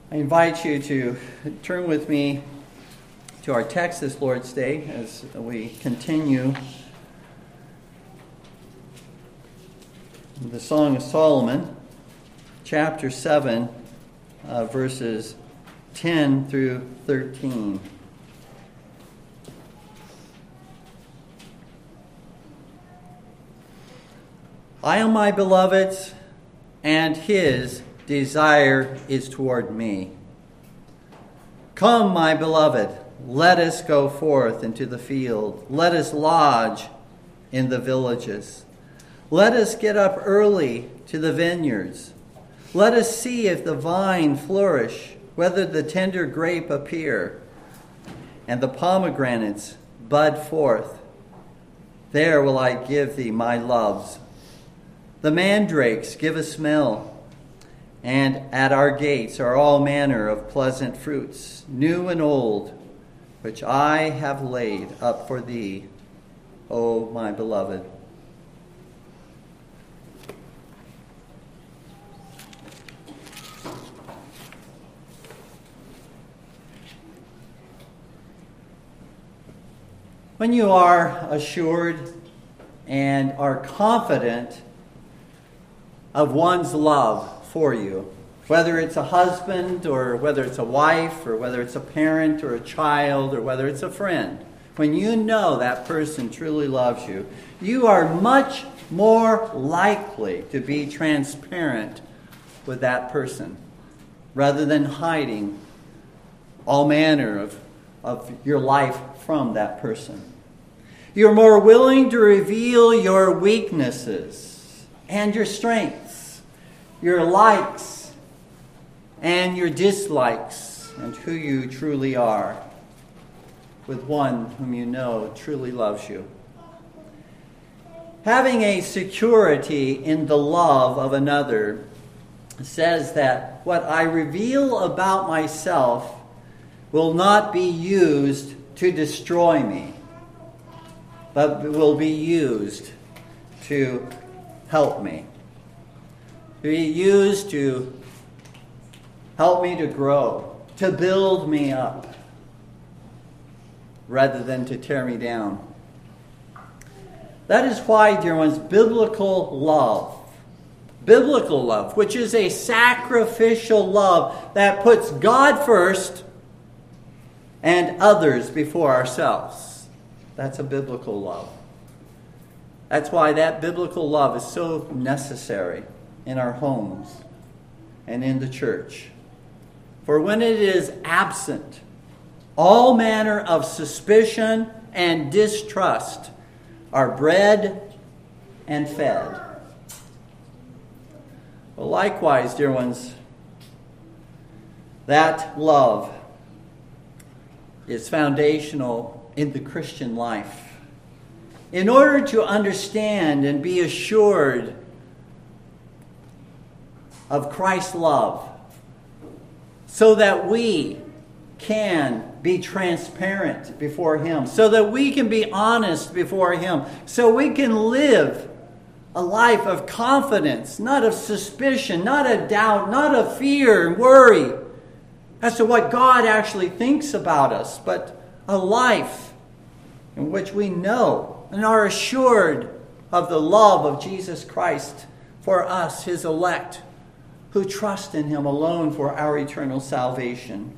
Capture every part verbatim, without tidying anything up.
I invite you to turn with me to our text this Lord's Day as we continue the Song of Solomon, chapter seven, uh, verses ten through thirteen. I am my beloved's, and his desire is toward me. Come, my beloved, let us go forth into the field. Let us lodge in the villages. Let us get up early to the vineyards. Let us see if the vine flourish, whether the tender grape appear, and the pomegranates bud forth. There will I give thee my loves. The mandrakes give a smell, and at our gates are all manner of pleasant fruits, new and old, which I have laid up for thee, O my beloved. When you are assured and are confident of one's love for you, whether it's a husband or whether it's a wife or whether it's a parent or a child or whether it's a friend, when you know that person truly loves you, you are much more likely to be transparent with that person rather than hiding all manner of, of your life from that person. You're more willing to reveal your weaknesses and your strengths, your likes and your dislikes, and who you truly are with one whom you know truly loves you. Having a security in the love of another says that what I reveal about myself will not be used to destroy me, but will be used to help me. Be used to help me to grow, to build me up, rather than to tear me down. That is why, dear ones, biblical love, biblical love, which is a sacrificial love that puts God first and others before ourselves. That's a biblical love. That's why that biblical love is so necessary in our homes and in the church. For when it is absent, all manner of suspicion and distrust are bred and fed. Well, likewise, dear ones, that love is foundational in the Christian life. In order to understand and be assured of Christ's love, so that we can be transparent before Him, so that we can be honest before Him, so we can live a life of confidence, not of suspicion, not of doubt, not of fear and worry as to what God actually thinks about us, but a life in which we know and are assured of the love of Jesus Christ for us, His elect, who trust in Him alone for our eternal salvation.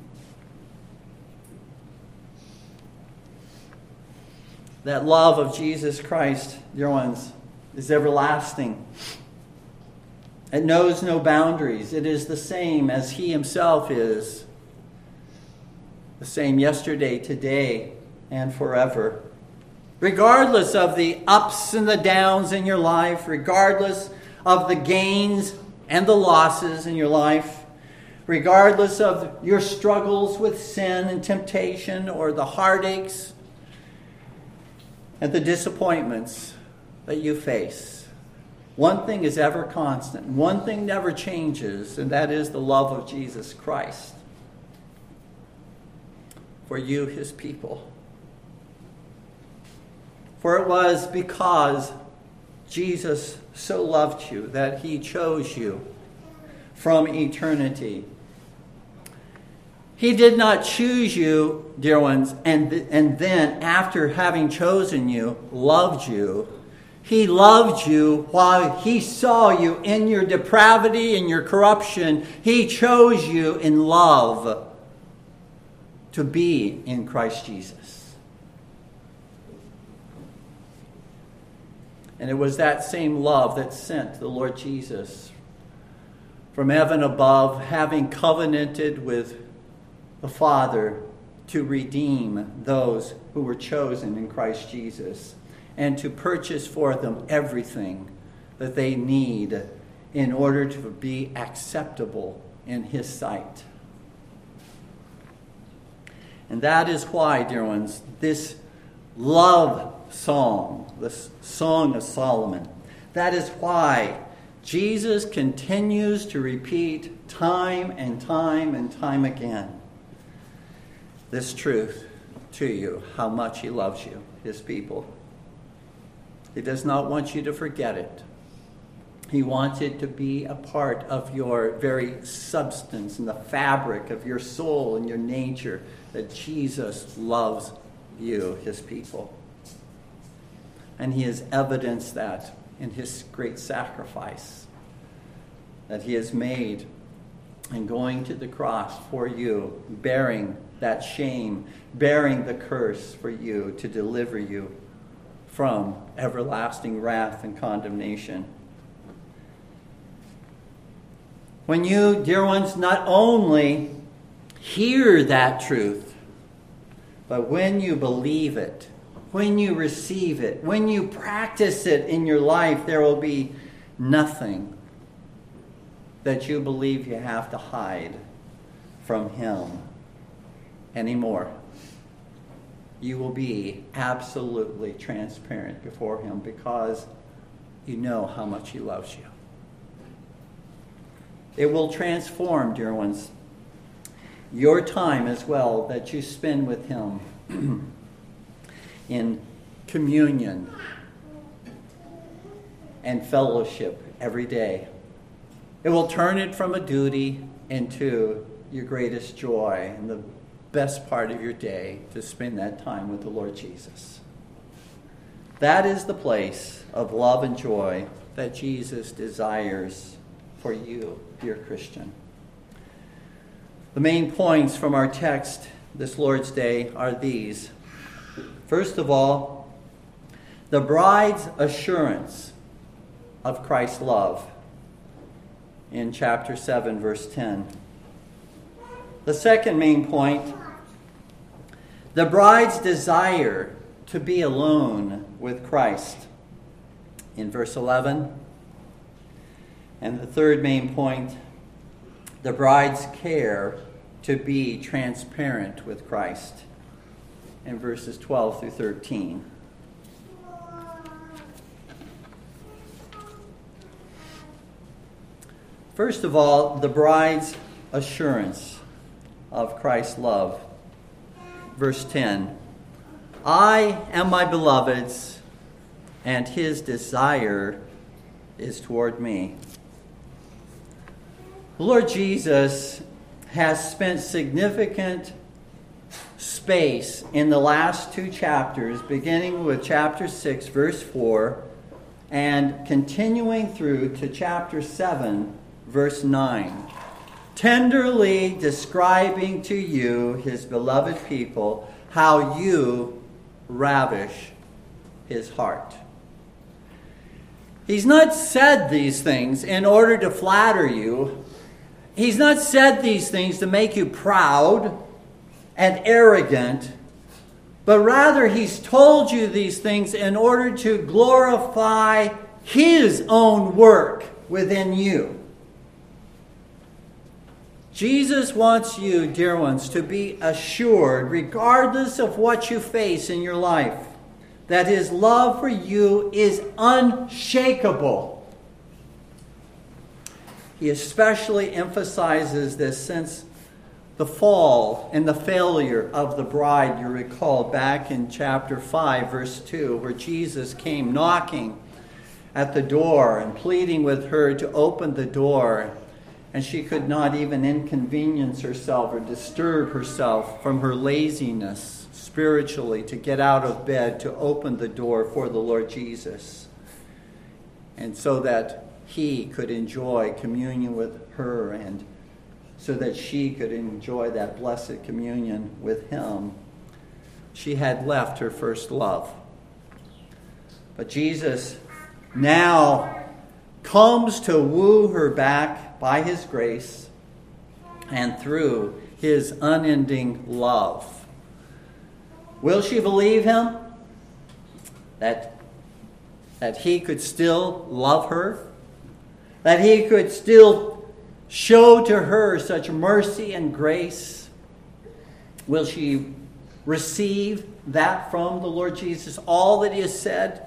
That love of Jesus Christ, dear ones, is everlasting. It knows no boundaries. It is the same as He Himself is. The same yesterday, today, and forever. Regardless of the ups and the downs in your life, regardless of the gains and the losses in your life, regardless of your struggles with sin and temptation or the heartaches and the disappointments that you face, one thing is ever constant, one thing never changes, and that is the love of Jesus Christ for you, His people. For it was because Jesus so loved you that He chose you from eternity He did not choose you, dear ones, and, and then, after having chosen you, loved you. He loved you while he saw you in your depravity and your corruption. He chose you in love to be in Christ Jesus. And it was that same love that sent the Lord Jesus from heaven above, having covenanted with the Father to redeem those who were chosen in Christ Jesus, and to purchase for them everything that they need in order to be acceptable in his sight. And that is why, dear ones, this love song, this Song of Solomon, that is why Jesus continues to repeat time and time and time again this truth to you, how much he loves you, his people. He does not want you to forget it. He wants it to be a part of your very substance and the fabric of your soul and your nature, that Jesus loves you, his people. And he has evidenced that in his great sacrifice that he has made in going to the cross for you, bearing that shame, bearing the curse for you to deliver you from everlasting wrath and condemnation. When you, dear ones, not only hear that truth, but when you believe it, when you receive it, when you practice it in your life, there will be nothing that you believe you have to hide from him anymore. You will be absolutely transparent before him because you know how much he loves you. It will transform, dear ones, your time as well that you spend with him in communion and fellowship every day. It will turn it from a duty into your greatest joy and the best part of your day to spend that time with the Lord Jesus. That is the place of love and joy that Jesus desires for you, dear Christian. The main points from our text this Lord's Day are these. First of all, the bride's assurance of Christ's love in chapter seven, verse ten. The second main point, the bride's desire to be alone with Christ in verse eleven. And the third main point, the bride's care to be transparent with Christ in verses twelve through thirteen. First of all, the bride's assurance of Christ's love. Verse ten, I am my beloved's, and his desire is toward me. The Lord Jesus has spent significant space in the last two chapters, beginning with chapter six, verse four, and continuing through to chapter seven, verse nine, tenderly describing to you, his beloved people, how you ravish his heart. He's not said these things in order to flatter you. He's not said these things to make you proud and arrogant, but rather he's told you these things in order to glorify his own work within you. Jesus wants you, dear ones, to be assured, regardless of what you face in your life, that his love for you is unshakable. He especially emphasizes this since the fall and the failure of the bride. You recall back in chapter five, verse two, where Jesus came knocking at the door and pleading with her to open the door. and she could not even inconvenience herself or disturb herself from her laziness spiritually to get out of bed to open the door for the Lord Jesus, and so that he could enjoy communion with her and so that she could enjoy that blessed communion with him. She had left her first love. But Jesus now comes to woo her back by his grace and through his unending love. Will she believe him? That, that he could still love her? That he could still show to her such mercy and grace? Will she receive that from the Lord Jesus, all that he has said?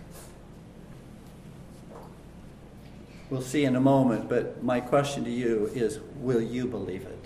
We'll see in a moment, but my question to you is, will you believe it?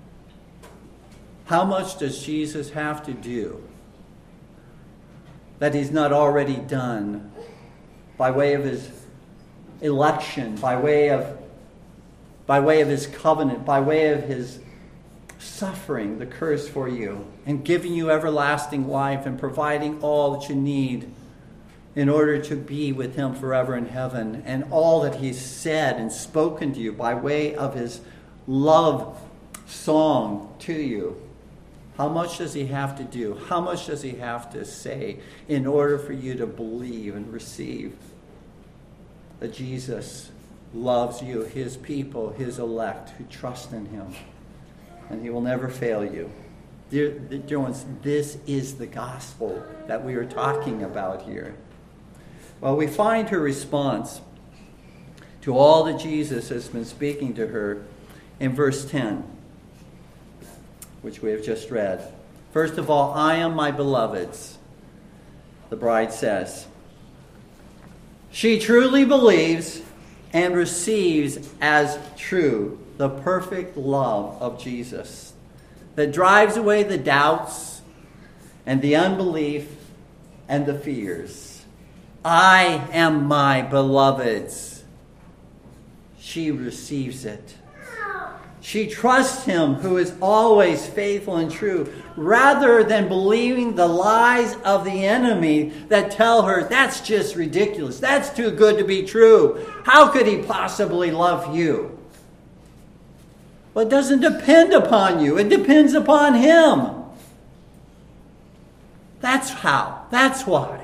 How much does Jesus have to do that he's not already done by way of his election, by way of by way of his covenant, by way of his suffering the curse for you and giving you everlasting life and providing all that you need in order to be with him forever in heaven, and all that he's said and spoken to you by way of his love song to you? How much does he have to do? How much does he have to say in order for you to believe and receive that Jesus loves you, his people, his elect who trust in him, and he will never fail you? Dear, dear ones, this is the gospel that we are talking about here. Well, we find her response to all that Jesus has been speaking to her in verse ten, which we have just read. First of all, I am my beloved's, the bride says. She truly believes and receives as true the perfect love of Jesus that drives away the doubts and the unbelief and the fears. I am my beloved's. She receives it. She trusts him who is always faithful and true, rather than believing the lies of the enemy that tell her, that's just ridiculous. That's too good to be true. How could he possibly love you? Well, it doesn't depend upon you. It depends upon him. That's how. That's why.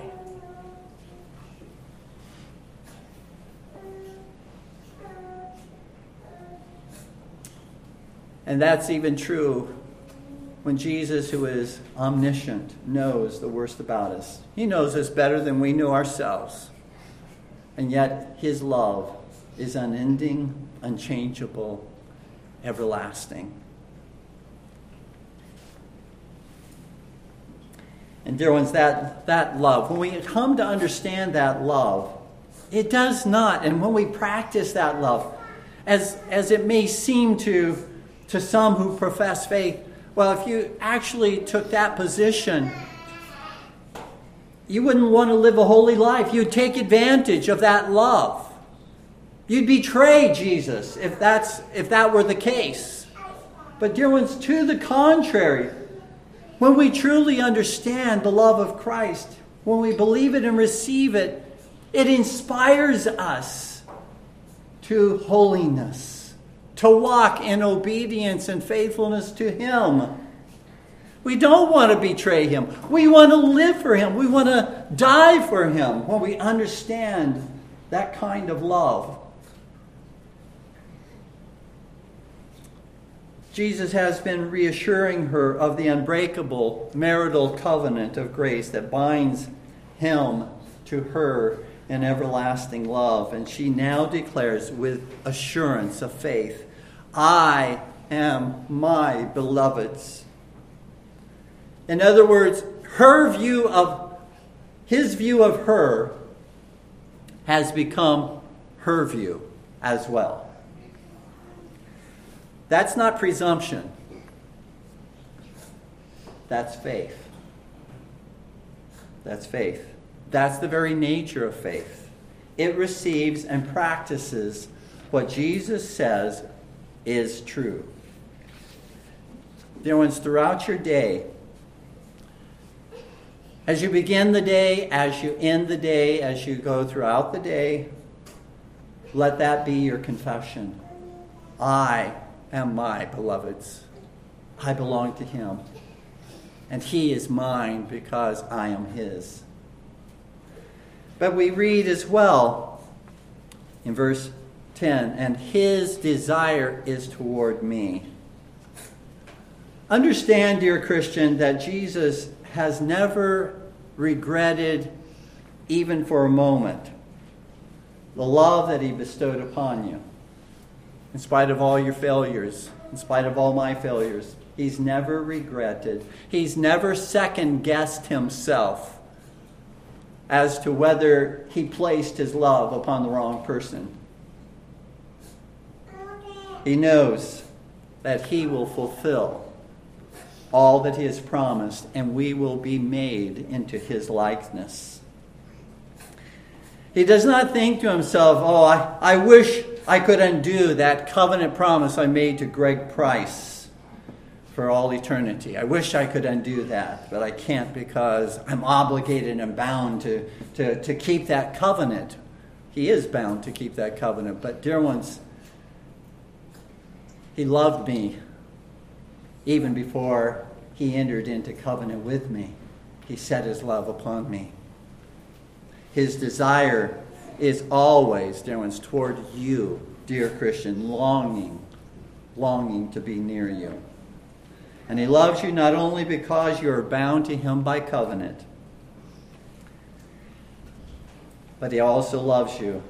And that's even true when Jesus, who is omniscient, knows the worst about us. He knows us better than we know ourselves. And yet his love is unending, unchangeable, everlasting. And dear ones, that, that love, when we come to understand that love, it does not, and when we practice that love, as, as it may seem to To some who profess faith, well, if you actually took that position, you wouldn't want to live a holy life. You'd take advantage of that love. You'd betray Jesus if that's if that were the case. But dear ones, to the contrary, when we truly understand the love of Christ, when we believe it and receive it, it inspires us to holiness, to walk in obedience and faithfulness to him. We don't want to betray him. We want to live for him. We want to die for him when we understand that kind of love. Jesus has been reassuring her of the unbreakable marital covenant of grace that binds him to her in everlasting love. And she now declares with assurance of faith, I am my beloved's. In other words, her view of, his view of her has become her view as well. That's not presumption. That's faith. That's faith. That's the very nature of faith. It receives and practices what Jesus says is true. Dear ones, throughout your day, as you begin the day, as you end the day, as you go throughout the day, let that be your confession. I am my beloved's. I belong to him. And he is mine because I am his. But we read as well in verse ten, and his desire is toward me. Understand, dear Christian, that Jesus has never regretted, even for a moment, the love that he bestowed upon you. In spite of all your failures, in spite of all my failures, he's never regretted. He's never second-guessed himself as to whether he placed his love upon the wrong person. He knows that he will fulfill all that he has promised, and we will be made into his likeness. He does not think to himself, oh, I, I wish I could undo that covenant promise I made to Greg Price for all eternity. I wish I could undo that, but I can't because I'm obligated and bound to, to, to keep that covenant. He is bound to keep that covenant. But dear ones, he loved me even before he entered into covenant with me. He set his love upon me. His desire is always, dear ones, toward you, dear Christian, longing, longing to be near you. And he loves you not only because you are bound to him by covenant, but he also loves you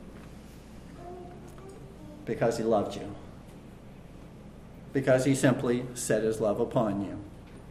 because he loved you. Because he simply set his love upon you.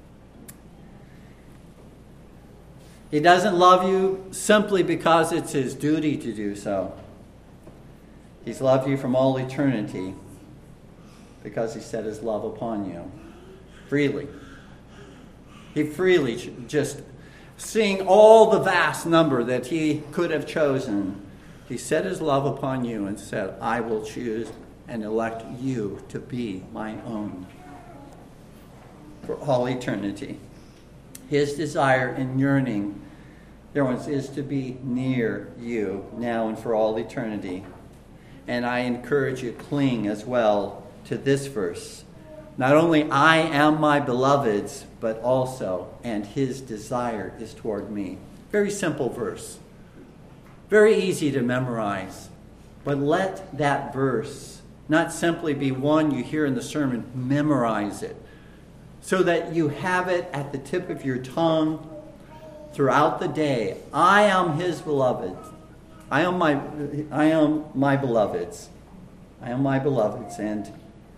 He doesn't love you simply because it's his duty to do so. He's loved you from all eternity because he set his love upon you freely. He freely, just seeing all the vast number that he could have chosen, he set his love upon you and said, I will choose and elect you to be my own for all eternity. His desire and yearning, dear ones, is to be near you now and for all eternity. And I encourage you, cling as well to this verse. Not only I am my beloved's, but also, and his desire is toward me. Very simple verse. Very easy to memorize. But let that verse not simply be one you hear in the sermon, memorize it. So that you have it at the tip of your tongue throughout the day. I am his beloved. I am my I am my beloved's. I am my beloved's, and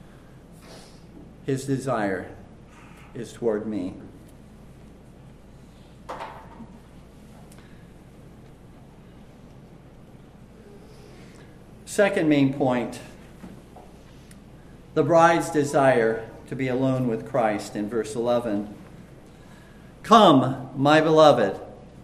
his desire is toward me. Second main point, the bride's desire to be alone with Christ in verse eleven. Come, my beloved,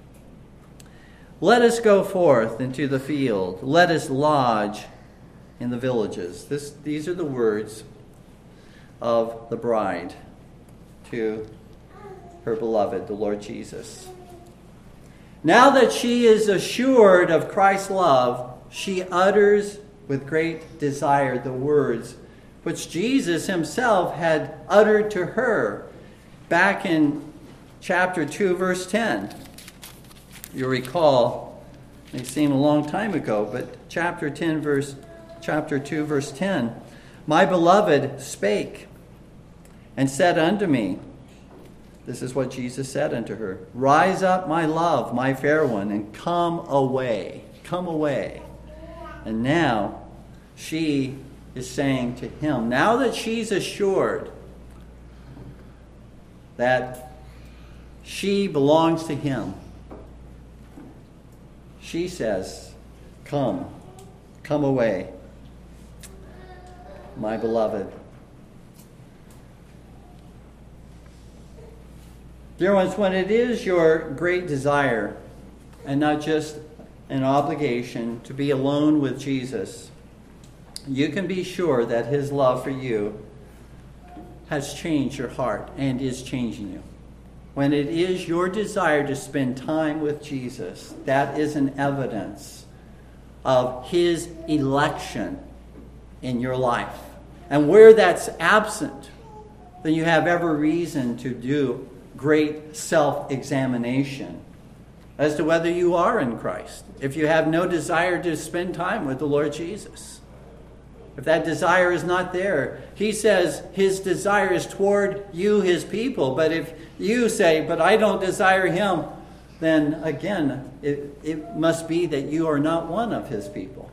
let us go forth into the field. Let us lodge in the villages. This, these are the words of the bride to her beloved, the Lord Jesus. Now that she is assured of Christ's love, she utters with great desire the words which Jesus himself had uttered to her back in chapter two, verse ten. You recall, it may seem a long time ago, but chapter ten, verse chapter two, verse ten. My beloved spake and said unto me, this is what Jesus said unto her, rise up, my love, my fair one, and come away. Come away. And now she is saying to him, now that she's assured that she belongs to him, she says, come, come away, my beloved. Dear ones, when it is your great desire, and not just an obligation, to be alone with Jesus, you can be sure that his love for you has changed your heart and is changing you. When it is your desire to spend time with Jesus, that is an evidence of his election in your life. And where that's absent, then you have every reason to do great self-examination as to whether you are in Christ. If you have no desire to spend time with the Lord Jesus, if that desire is not there, he says his desire is toward you, his people. But if you say, but I don't desire him, then again, it, it must be that you are not one of his people.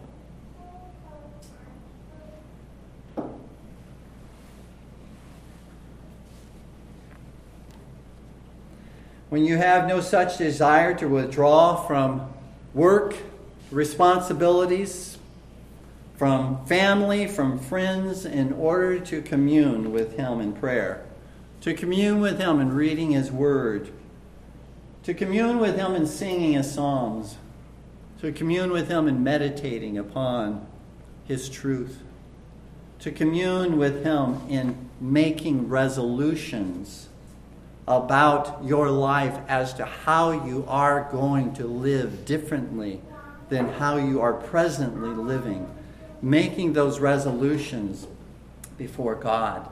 When you have no such desire to withdraw from work, responsibilities, from family, from friends, in order to commune with him in prayer, to commune with him in reading his word, to commune with him in singing his psalms, to commune with him in meditating upon his truth, to commune with him in making resolutions about your life as to how you are going to live differently than how you are presently living. Making those resolutions before God.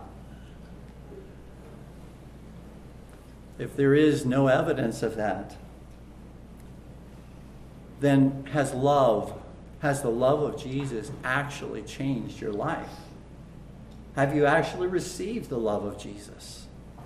If there is no evidence of that, then has love, has the love of Jesus actually changed your life? Have you actually received the love of Jesus?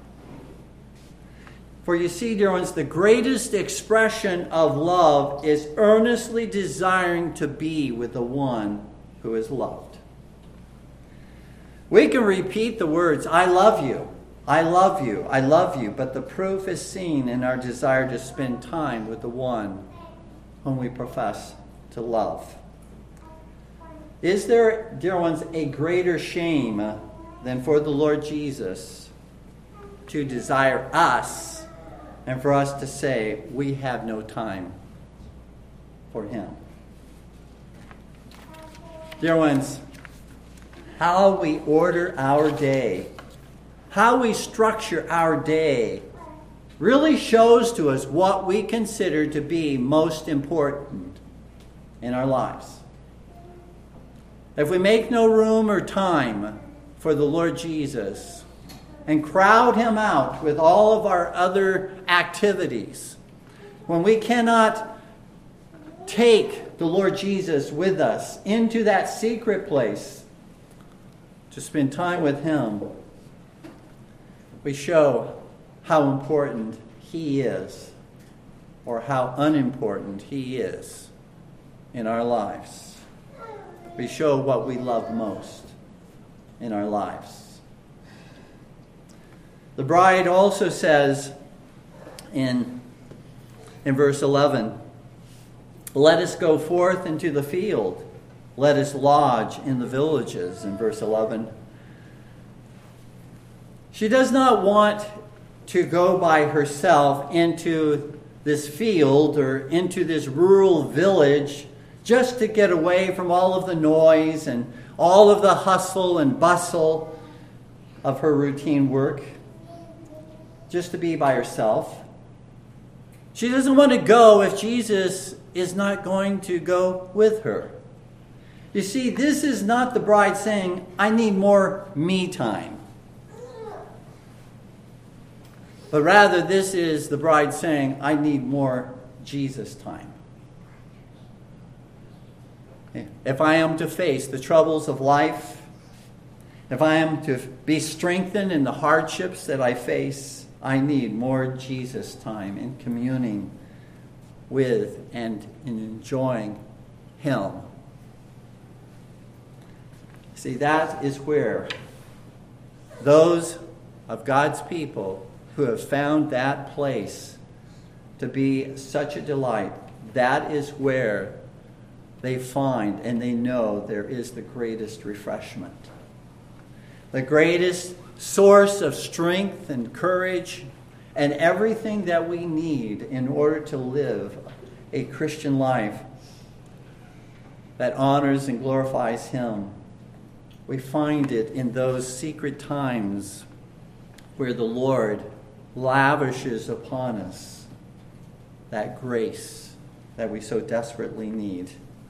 For you see, dear ones, the greatest expression of love is earnestly desiring to be with the one who is loved. We can repeat the words, I love you, I love you, I love you, but the proof is seen in our desire to spend time with the one whom we profess to love. Is there, dear ones, a greater shame than for the Lord Jesus to desire us and for us to say we have no time for him? Dear ones, how we order our day, how we structure our day, really shows to us what we consider to be most important in our lives. If we make no room or time for the Lord Jesus and crowd him out with all of our other activities, when we cannot take the Lord Jesus with us into that secret place to spend time with him, we show how important he is or how unimportant he is in our lives. We show what we love most in our lives. The bride also says in, in verse eleven, let us go forth into the field. Let us lodge in the villages, in verse eleven. She does not want to go by herself into this field or into this rural village just to get away from all of the noise and all of the hustle and bustle of her routine work, just to be by herself. She doesn't want to go if Jesus is not going to go with her. You see, this is not the bride saying, I need more me time. But rather, this is the bride saying, I need more Jesus time. If I am to face the troubles of life, if I am to be strengthened in the hardships that I face, I need more Jesus time in communing with and in enjoying him. See, that is where those of God's people who have found that place to be such a delight, that is where they find and they know there is the greatest refreshment. The greatest source of strength and courage and everything that we need in order to live a Christian life that honors and glorifies him we find it in those secret times where the Lord lavishes upon us that grace that we so desperately need.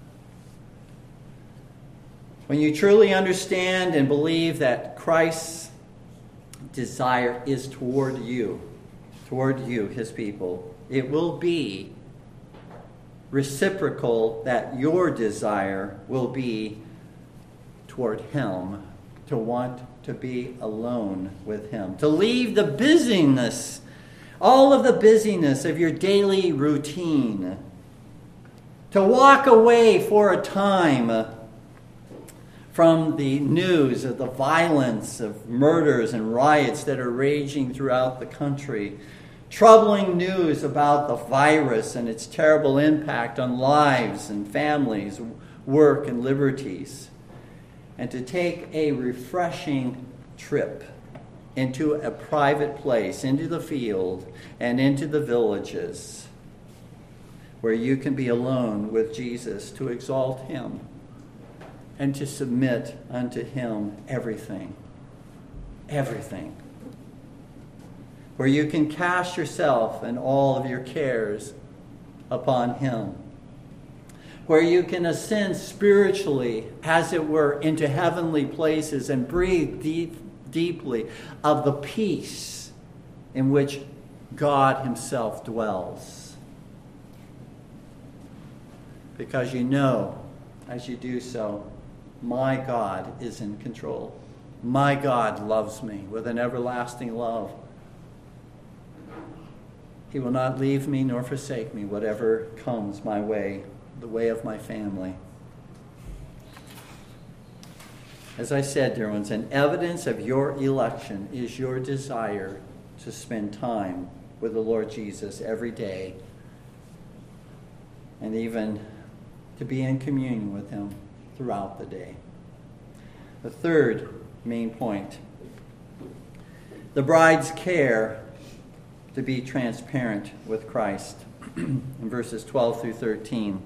When you truly understand and believe that Christ's desire is toward you, toward you, his people, it will be reciprocal that your desire will be toward him, to want to be alone with him, to leave the busyness, all of the busyness of your daily routine, to walk away for a time from the news of the violence of murders and riots that are raging throughout the country, troubling news about the virus and its terrible impact on lives and families, work and liberties, and to take a refreshing trip into a private place, into the field and into the villages, where you can be alone with Jesus to exalt him and to submit unto him everything. Everything. Where you can cast yourself and all of your cares upon him. Where you can ascend spiritually, as it were, into heavenly places and breathe deep, deeply of the peace in which God himself dwells. Because you know, as you do so, my God is in control. My God loves me with an everlasting love. He will not leave me nor forsake me, whatever comes my way, the way of my family. As I said, dear ones, an evidence of your election is your desire to spend time with the Lord Jesus every day, and even to be in communion with him throughout the day. The third main point, the bride's care to be transparent with Christ, in verses twelve through thirteen.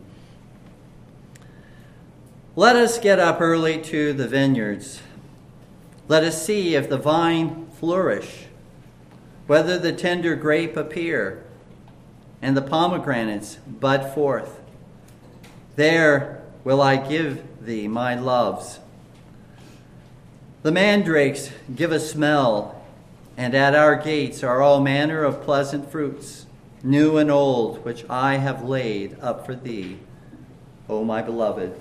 Let us get up early to the vineyards. Let us see if the vine flourish, whether the tender grape appear, and the pomegranates bud forth. There will I give thee my loves. The mandrakes give a smell, and at our gates are all manner of pleasant fruits, new and old, which I have laid up for thee, O my beloved.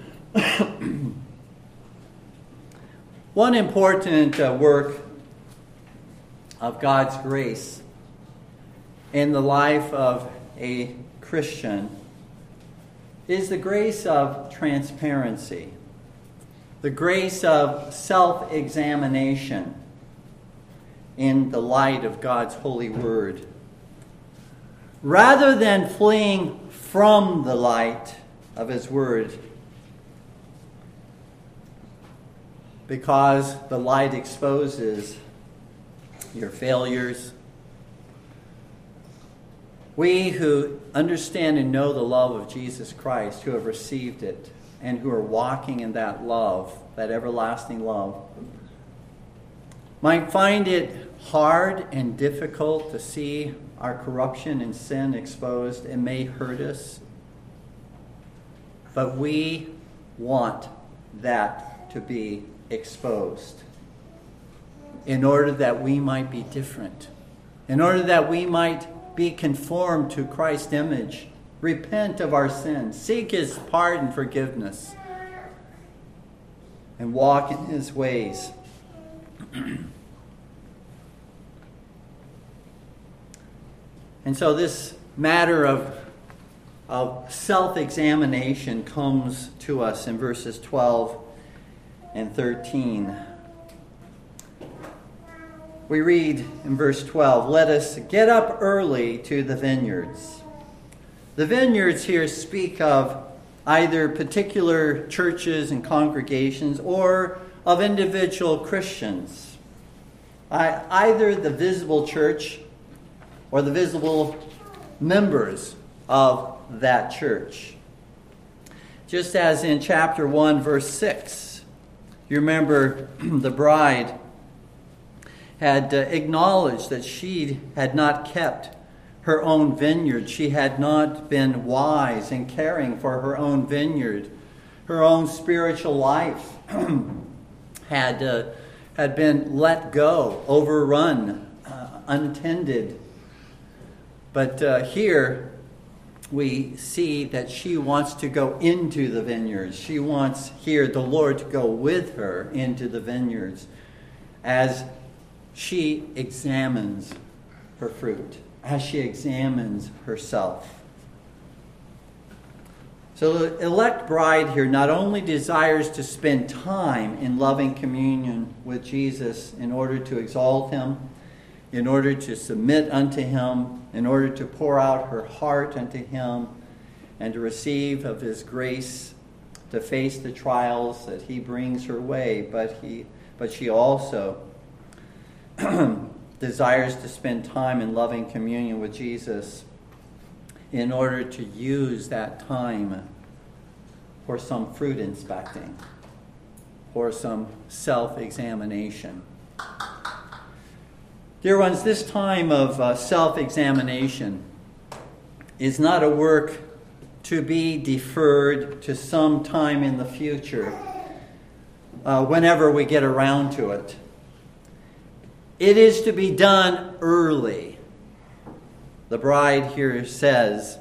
One important uh, work of God's grace in the life of a Christian is the grace of transparency, the grace of self-examination in the light of God's holy word. Rather than fleeing from the light of his word, because the light exposes your failures, we who understand and know the love of Jesus Christ, who have received it, and who are walking in that love, that everlasting love, might find it hard and difficult to see our corruption and sin exposed. It may hurt us, but we want that to be exposed in order that we might be different, in order that we might be conformed to Christ's image, repent of our sins, seek his pardon, forgiveness, and walk in his ways. And so this matter of, of self-examination comes to us in verses twelve and thirteen. We read in verse twelve, let us get up early to the vineyards. The vineyards here speak of either particular churches and congregations or of individual Christians. I, either the visible church or the visible members of that church. Just as in chapter one, verse six, You remember the bride had uh, acknowledged that she had not kept her own vineyard. She had not been wise in caring for her own vineyard. Her own spiritual life had uh, had been let go, overrun, uh, untended. But uh, here we see that she wants to go into the vineyards. She wants here the Lord to go with her into the vineyards as she examines her fruit, as she examines herself. So the elect bride here not only desires to spend time in loving communion with Jesus in order to exalt him, in order to submit unto him, in order to pour out her heart unto him, and to receive of his grace to face the trials that he brings her way, but he, but she also desires to spend time in loving communion with Jesus in order to use that time for some fruit inspecting, or some self-examination. Dear ones, this time of uh, self-examination is not a work to be deferred to some time in the future, uh, whenever we get around to it. It is to be done early. The bride here says,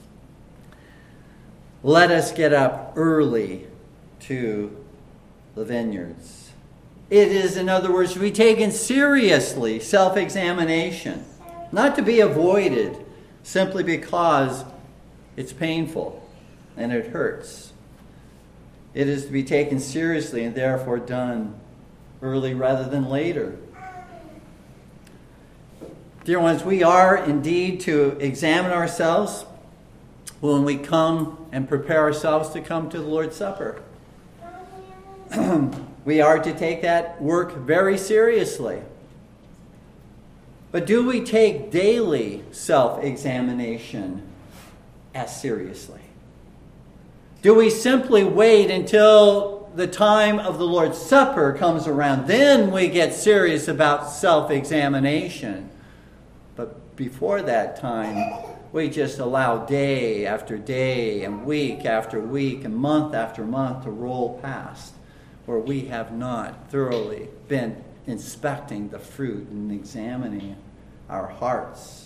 let us get up early to the vineyards. It is, in other words, to be taken seriously, self-examination, not to be avoided simply because it's painful and it hurts. It is to be taken seriously and therefore done early rather than later. Dear ones, we are indeed to examine ourselves when we come and prepare ourselves to come to the Lord's Supper. We are to take that work very seriously. But do we take daily self-examination as seriously? Do we simply wait until the time of the Lord's Supper comes around? Then we get serious about self-examination. But before that time, we just allow day after day and week after week and month after month to roll past, where we have not thoroughly been inspecting the fruit and examining our hearts.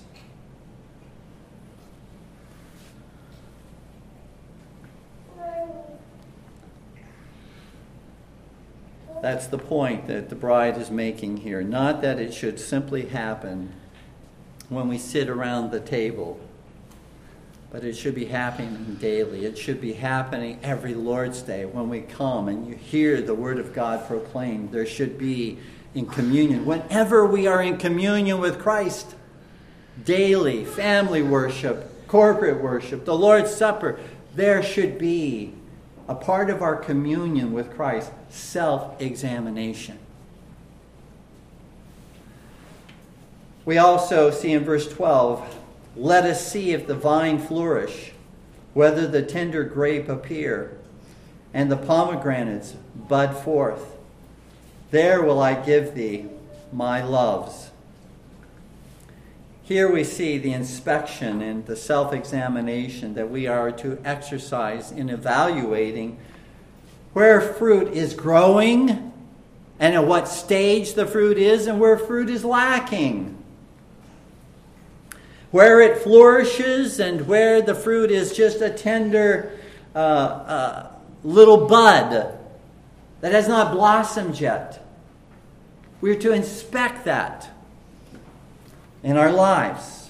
That's the point that the bride is making here. Not that it should simply happen when we sit around the table, but it should be happening daily. It should be happening every Lord's Day when we come and you hear the Word of God proclaimed. There should be in communion. Whenever we are in communion with Christ, daily, family worship, corporate worship, the Lord's Supper, there should be a part of our communion with Christ, self-examination. We also see in verse twelve, let us see if the vine flourish, whether the tender grape appear, and the pomegranates bud forth. There will I give thee my loves. Here we see the inspection and the self-examination that we are to exercise in evaluating where fruit is growing and at what stage the fruit is and where fruit is lacking. Where it flourishes and where the fruit is just a tender uh, uh, little bud that has not blossomed yet. We're to inspect that in our lives.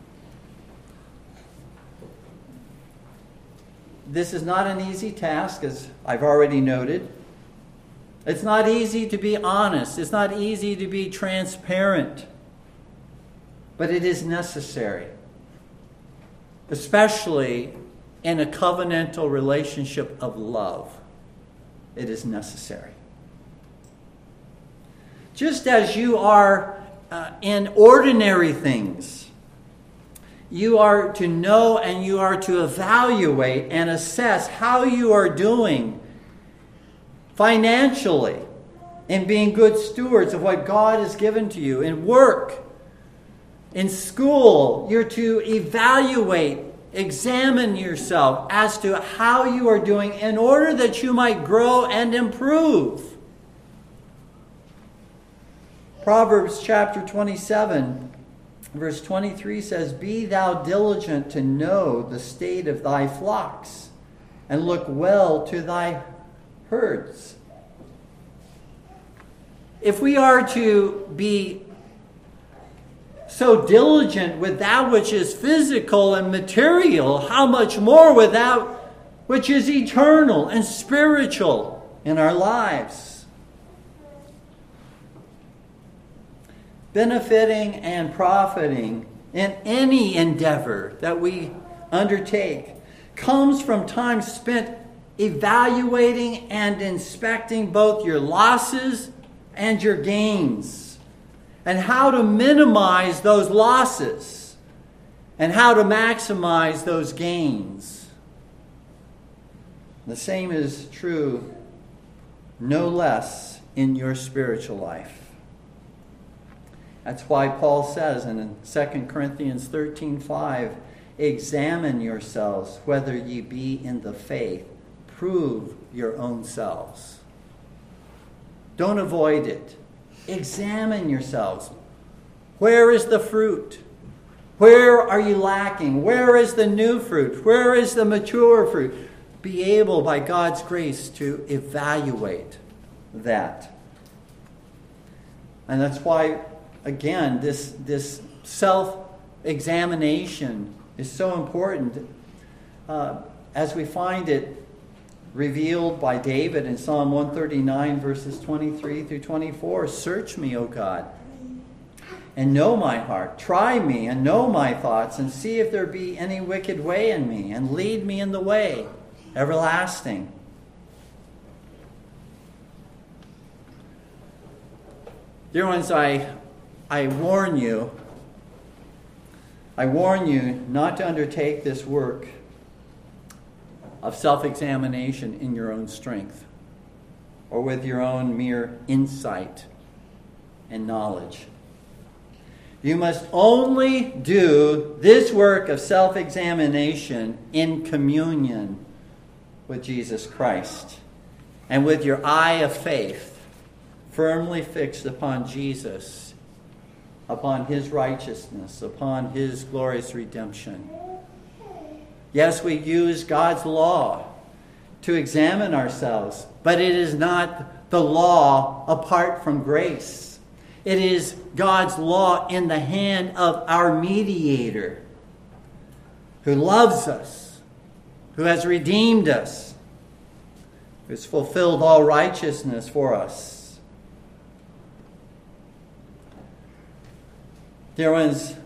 This is not an easy task, as I've already noted. It's not easy to be honest. It's not easy to be transparent. But it is necessary, especially in a covenantal relationship of love. It is necessary. Just as you are uh, in ordinary things, you are to know and you are to evaluate and assess how you are doing financially, in being good stewards of what God has given to you. In work, in school, you're to evaluate, examine yourself as to how you are doing in order that you might grow and improve. Proverbs chapter twenty-seven, verse twenty-three says, "Be thou diligent to know the state of thy flocks, and look well to thy herds." If we are to be so diligent with that which is physical and material, how much more with that which is eternal and spiritual in our lives? Benefiting and profiting in any endeavor that we undertake comes from time spent evaluating and inspecting both your losses and your gains, and how to minimize those losses and how to maximize those gains. The same is true, no less, in your spiritual life. That's why Paul says in Second Corinthians thirteen five, "Examine yourselves whether ye be in the faith. Prove your own selves." Don't avoid it. Examine yourselves. Where is the fruit? Where are you lacking? Where is the new fruit? Where is the mature fruit? Be able, by God's grace, to evaluate that. And that's why, again, this, this self-examination is so important. Uh, as we find it revealed by David in Psalm one thirty-nine, verses twenty-three through twenty-four. "Search me, O God, and know my heart. Try me and know my thoughts, and see if there be any wicked way in me, and lead me in the way everlasting." Dear ones, I, I warn you, I warn you not to undertake this work of self-examination in your own strength or with your own mere insight and knowledge. You must only do this work of self-examination in communion with Jesus Christ and with your eye of faith firmly fixed upon Jesus, upon his righteousness, upon his glorious redemption. Yes, we use God's law to examine ourselves, but it is not the law apart from grace. It is God's law in the hand of our mediator, who loves us, who has redeemed us, who has fulfilled all righteousness for us. Dear ones,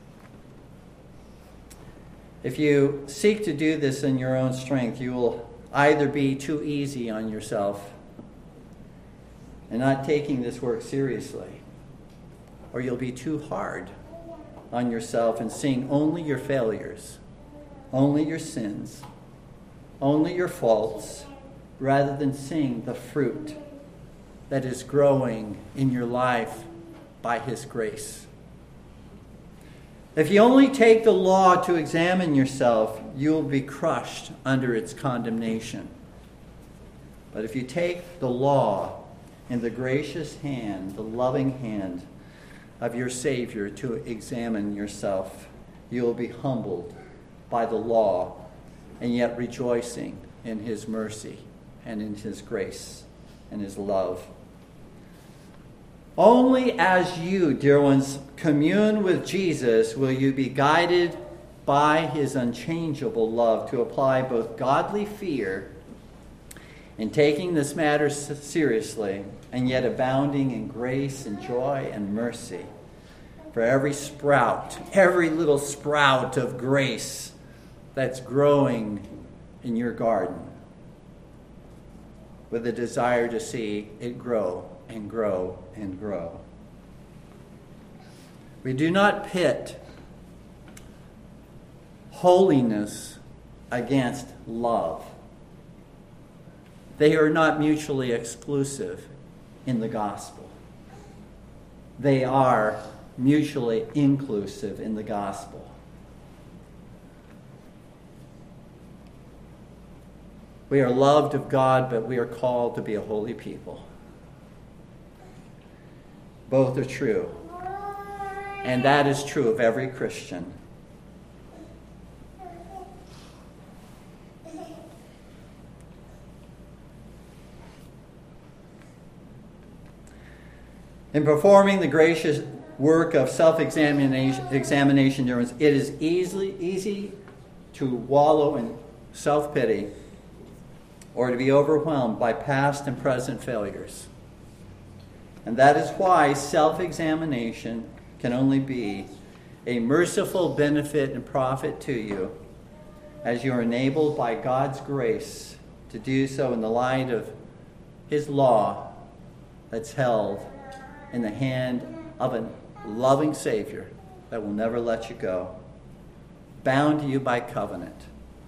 if you seek to do this in your own strength, you will either be too easy on yourself and not taking this work seriously, or you'll be too hard on yourself and seeing only your failures, only your sins, only your faults, rather than seeing the fruit that is growing in your life by his grace. If you only take the law to examine yourself, you will be crushed under its condemnation. But if you take the law in the gracious hand, the loving hand of your Savior to examine yourself, you will be humbled by the law and yet rejoicing in his mercy and in his grace and his love. Only as you, dear ones, commune with Jesus will you be guided by his unchangeable love to apply both godly fear in taking this matter seriously and yet abounding in grace and joy and mercy for every sprout, every little sprout of grace that's growing in your garden, with a desire to see it grow and grow and grow. We do not pit holiness against love. They are not mutually exclusive. in the gospel. They are mutually inclusive in the gospel. We are loved of God, but we are called to be a holy people. Both are true. And that is true of every Christian. In performing the gracious work of self-examination, examination, it is easily easy to wallow in self-pity or to be overwhelmed by past and present failures. And that is why self-examination can only be a merciful benefit and profit to you as you are enabled by God's grace to do so in the light of His law that's held in the hand of a loving Savior that will never let you go, bound to you by covenant.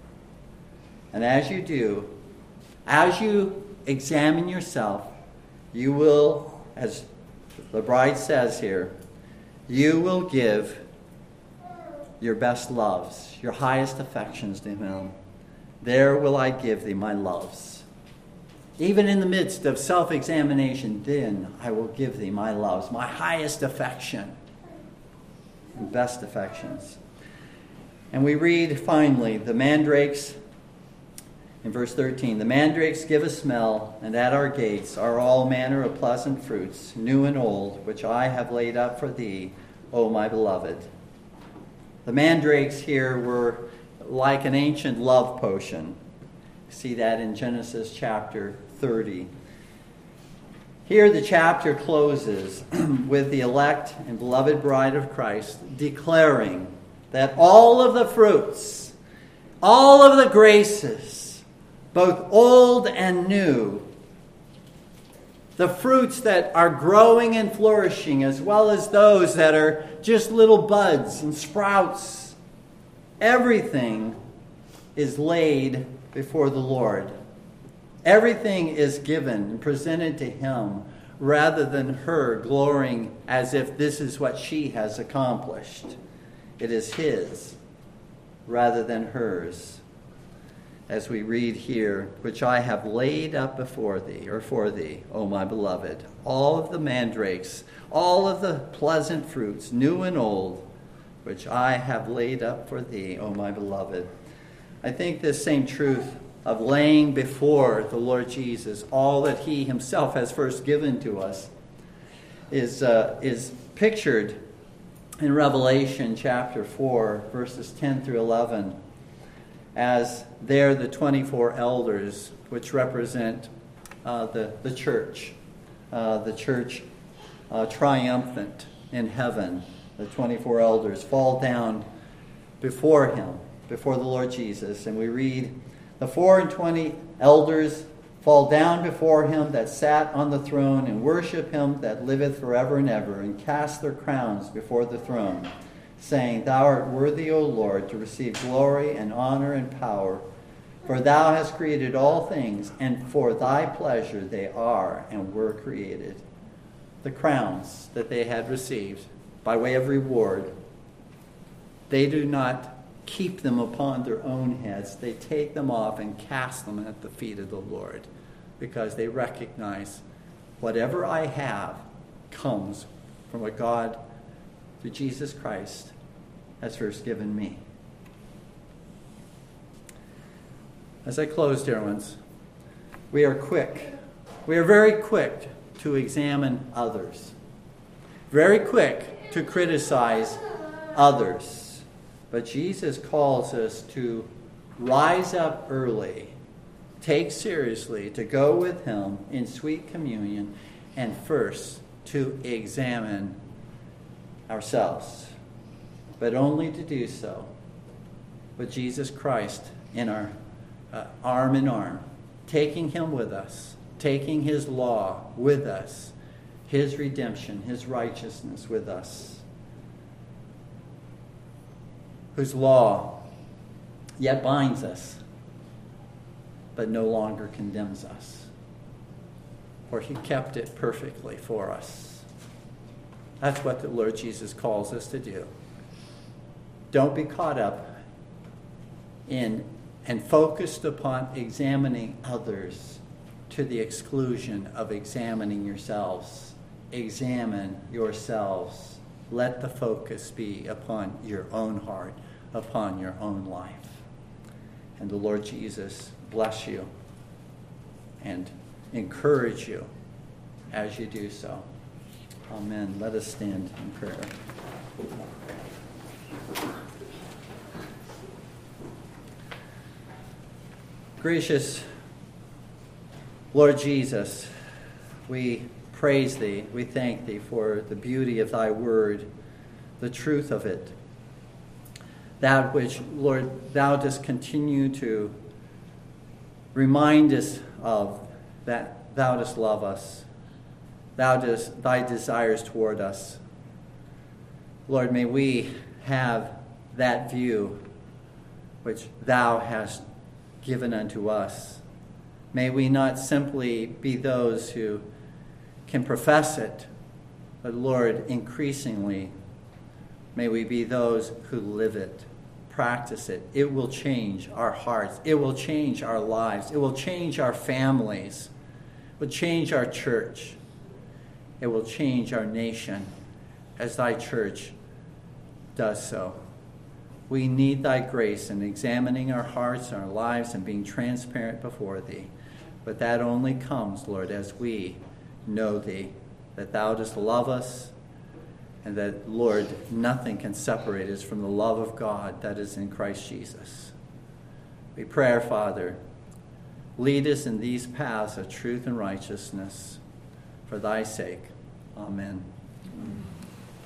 And as you do, as you examine yourself, you will, as the bride says here, you will give your best loves, your highest affections to Him. There will I give thee my loves. Even in the midst of self-examination, then I will give thee my loves, my highest affection and best affections. And we read finally, the mandrakes, in verse thirteen, the mandrakes give a smell, and at our gates are all manner of pleasant fruits, new and old, which I have laid up for thee, O my beloved. The mandrakes here were like an ancient love potion. You see that in Genesis chapter thirty. Here the chapter closes with the elect and beloved bride of Christ declaring that all of the fruits, all of the graces, both old and new, the fruits that are growing and flourishing, as well as those that are just little buds and sprouts, everything is laid before the Lord. Everything is given and presented to Him rather than her glorying as if this is what she has accomplished. It is His rather than hers. As we read here, which I have laid up before thee, or for thee, O my beloved, all of the mandrakes, all of the pleasant fruits, new and old, which I have laid up for thee, O my beloved. I think this same truth of laying before the Lord Jesus all that He Himself has first given to us is, uh, is pictured in Revelation chapter four, verses ten through eleven, as there the twenty-four elders, which represent uh, the, the church, uh, the church uh, triumphant in heaven. The twenty-four elders fall down before Him, before the Lord Jesus. And we read, the four and twenty elders fall down before Him that sat on the throne and worship Him that liveth forever and ever, and cast their crowns before the throne, saying, Thou art worthy, O Lord, to receive glory and honor and power, for Thou hast created all things, and for Thy pleasure they are and were created. The crowns that they had received by way of reward, they do not keep them upon their own heads. They take them off and cast them at the feet of the Lord, because they recognize whatever I have comes from what God, through Jesus Christ, has first given me. As I close, dear ones, we are quick. We are very quick to examine others. Very quick to criticize others. But Jesus calls us to rise up early, take seriously, to go with Him in sweet communion, and first to examine ourselves. But only to do so with Jesus Christ in our uh, arm in arm, taking Him with us, taking His law with us, His redemption, His righteousness with us, whose law yet binds us, but no longer condemns us. for he kept it perfectly for us. That's what the Lord Jesus calls us to do. Don't be caught up in and focused upon examining others to the exclusion of examining yourselves. Examine yourselves. Let the focus be upon your own heart, upon your own life. And the Lord Jesus bless you and encourage you as you do so. Amen. Let us stand in prayer. Gracious Lord Jesus, we praise thee, we thank thee for the beauty of thy word, the truth of it, that which, Lord, thou dost continue to remind us of, that thou dost love us, thou dost, thy desires toward us. Lord, may we have that view which thou hast given unto us. May we not simply be those who can profess it, but Lord, increasingly, may we be those who live it, practice it. It will change our hearts. It will change our lives. It will change our families. It will change our church. It will change our nation as thy church does so. We need thy grace in examining our hearts and our lives and being transparent before thee. But that only comes, Lord, as we know thee, that thou dost love us, and that, Lord, nothing can separate us from the love of God that is in Christ Jesus. We pray, our Father, lead us in these paths of truth and righteousness for thy sake. Amen. Amen.